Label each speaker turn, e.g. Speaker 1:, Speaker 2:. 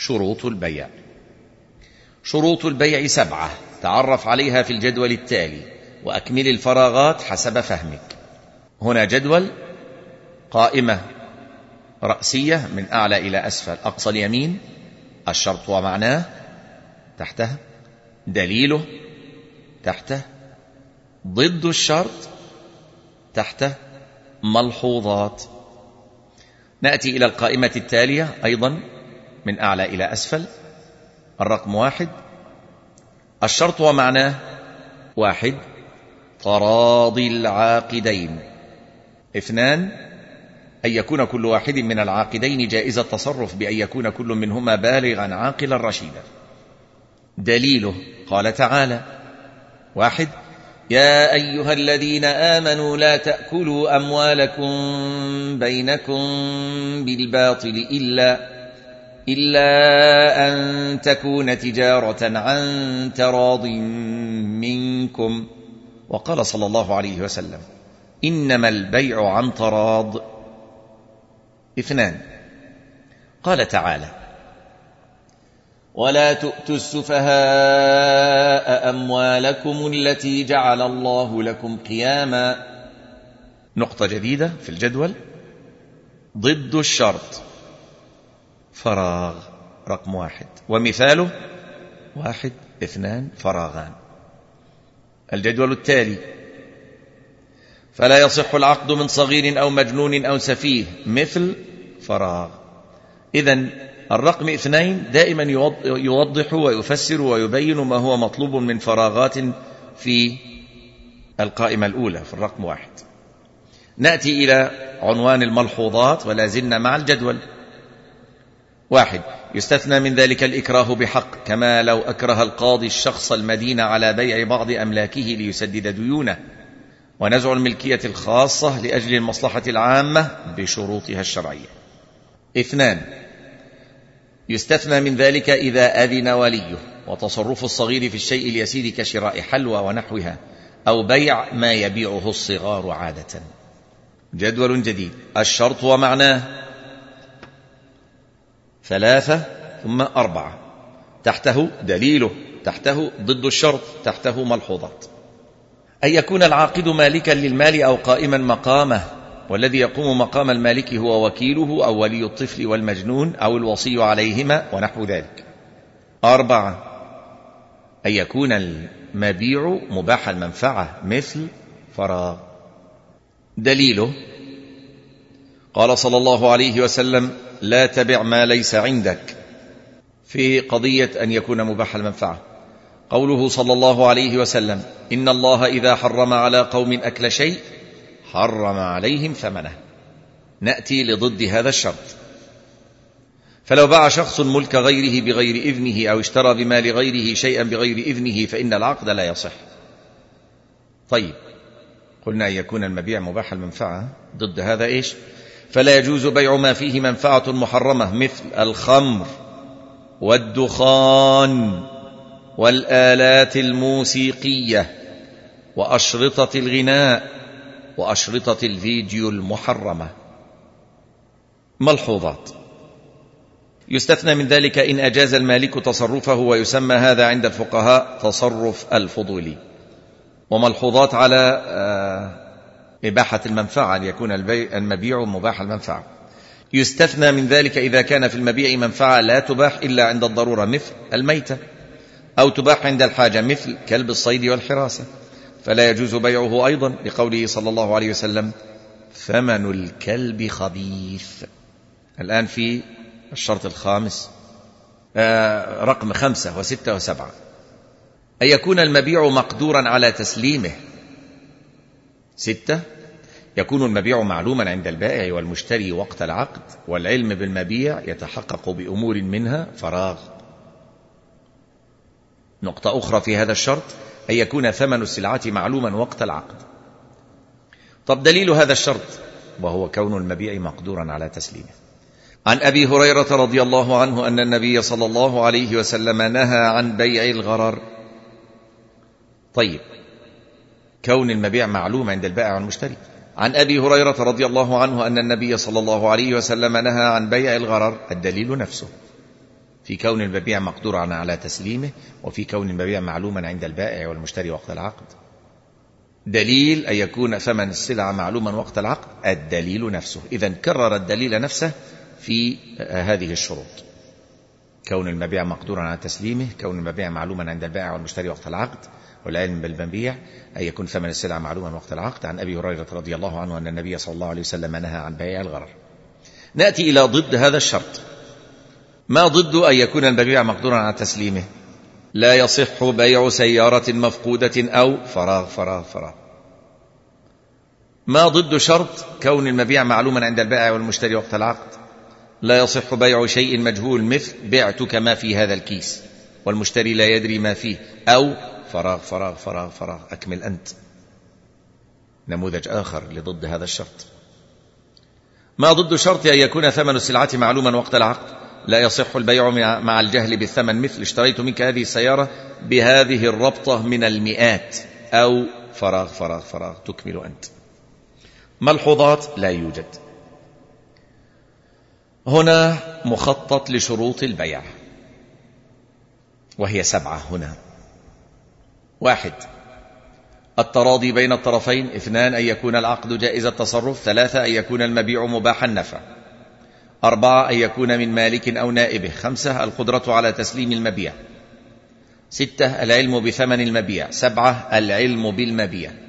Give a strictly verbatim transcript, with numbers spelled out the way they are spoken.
Speaker 1: شروط البيع. شروط البيع سبعة، تعرف عليها في الجدول التالي وأكمل الفراغات حسب فهمك. هنا جدول، قائمة رأسية من أعلى إلى أسفل، أقصى اليمين الشرط ومعناه، تحته دليله، تحته ضد الشرط، تحته ملحوظات. نأتي إلى القائمة التالية أيضا من أعلى إلى أسفل. الرقم واحد الشرط ومعناه: واحد تراضي العاقدين. اثنان أن يكون كل واحد من العاقدين جائز التصرف بأن يكون كل منهما بالغا عاقلا رشيدا. دليله قال تعالى: واحد يا أيها الذين آمنوا لا تأكلوا أموالكم بينكم بالباطل إلا إلا أن تكون تجارة عن تراض منكم. وقال صلى الله عليه وسلم: إنما البيع عن تراض. اثنان قال تعالى: ولا تؤتوا السفهاء أموالكم التي جعل الله لكم قياما. نقطة جديدة في الجدول، ضد الشرط فراغ رقم واحد، ومثاله: واحد اثنان فراغان. الجدول التالي: فلا يصح العقد من صغير أو مجنون أو سفيه مثل فراغ. إذن الرقم اثنين دائما يوضح ويفسر ويبين ما هو مطلوب من فراغات في القائمة الأولى في الرقم واحد. نأتي إلى عنوان الملحوظات ولا زلنا مع الجدول. واحد يستثنى من ذلك الإكراه بحق، كما لو أكره القاضي الشخص المدين على بيع بعض أملاكه ليسدد ديونه، ونزع الملكية الخاصة لأجل المصلحة العامة بشروطها الشرعية. اثنان يستثنى من ذلك إذا أذن وليه، وتصرف الصغير في الشيء اليسير كشراء حلوى ونحوها، أو بيع ما يبيعه الصغار عادة. جدول جديد: الشرط ومعناه ثلاثة ثم أربعة، تحته دليله، تحته ضد الشرط، تحته ملحوظات. أن يكون العاقد مالكا للمال أو قائما مقامه، والذي يقوم مقام المالك هو وكيله أو ولي الطفل والمجنون أو الوصي عليهما ونحو ذلك. أربعة أن يكون المبيع مباح المنفعة مثل فراغ. دليله قال صلى الله عليه وسلم: لا تبع ما ليس عندك، في قضية أن يكون مباح المنفعة. قوله صلى الله عليه وسلم: إن الله إذا حرم على قوم أكل شيء حرم عليهم ثمنه. نأتي لضد هذا الشرط. فلو باع شخص ملك غيره بغير إذنه أو اشترى بمال غيره شيئا بغير إذنه فإن العقد لا يصح. طيب، قلنا أن يكون المبيع مباح المنفعة، ضد هذا إيش؟ فلا يجوز بيع ما فيه منفعة محرمة مثل الخمر والدخان والآلات الموسيقية وأشرطة الغناء وأشرطة الفيديو المحرمة. ملحوظات: يستثنى من ذلك إن أجاز المالك تصرفه، ويسمى هذا عند الفقهاء تصرف الفضولي. وملحوظات على إباحة المنفعة، ليكون المبيع مباح المنفعة. يستثنى من ذلك إذا كان في المبيع منفعة لا تباح إلا عند الضرورة مثل الميتة، أو تباح عند الحاجة مثل كلب الصيد والحراسة، فلا يجوز بيعه أيضا، لقوله صلى الله عليه وسلم: ثمن الكلب خبيث. الآن في الشرط الخامس، آه رقم خمسة وستة وسبعة: أن يكون المبيع مقدورا على تسليمه. ستة يكون المبيع معلوما عند البائع والمشتري وقت العقد، والعلم بالمبيع يتحقق بأمور منها فراغ. نقطة أخرى في هذا الشرط: أن يكون ثمن السلعة معلوما وقت العقد. طب دليل هذا الشرط وهو كون المبيع مقدورا على تسليمه. عن أبي هريرة رضي الله عنه أن النبي صلى الله عليه وسلم نهى عن بيع الغرر. طيب، كون المبيع معلوم عند البائع والمشتري. عن أبي هريرة رضي الله عنه أن النبي صلى الله عليه وسلم نهى عن بيع الغرر. الدليل نفسه. في كون المبيع مقدورا على تسليمه، وفي كون المبيع معلوما عند البائع والمشتري وقت العقد. دليل أن يكون ثمن السلعة معلوما وقت العقد الدليل نفسه. إذن كرر الدليل نفسه في هذه الشروط: كون المبيع مقدورا على تسليمه، كون المبيع معلوما عند البائع والمشتري وقت العقد، والعلم بالمبيع أن يكون ثمن السلعة معلوما وقت العقد. عن أبي هريرة رضي الله عنه أن النبي صلى الله عليه وسلم نهى عن بيع الغرر. نأتي إلى ضد هذا الشرط. ما ضد أن يكون المبيع مقدورا على تسليمه؟ لا يصح بيع سيارة مفقودة أو فراغ فراغ فراغ. ما ضد شرط كون المبيع معلوما عند البائع والمشتري وقت العقد؟ لا يصح بيع شيء مجهول مثل بعتك ما في هذا الكيس والمشتري لا يدري ما فيه، أو فراغ فراغ فراغ فراغ أكمل أنت. نموذج آخر لضد هذا الشرط. ما ضد شرط أن يكون ثمن السلعة معلوما وقت العقد؟ لا يصح البيع مع الجهل بالثمن مثل اشتريت منك هذه السيارة بهذه الربطة من المئات، أو فراغ فراغ فراغ تكمل أنت. ملحوظات لا يوجد. هنا مخطط لشروط البيع وهي سبعة هنا. واحد: التراضي بين الطرفين. اثنان: أن يكون العقد جائز التصرف. ثلاثة: أن يكون المبيع مباح النفع. أربعة: أن يكون من مالك أو نائبه. خمسة: القدرة على تسليم المبيع. ستة: العلم بثمن المبيع. سبعة: العلم بالمبيع.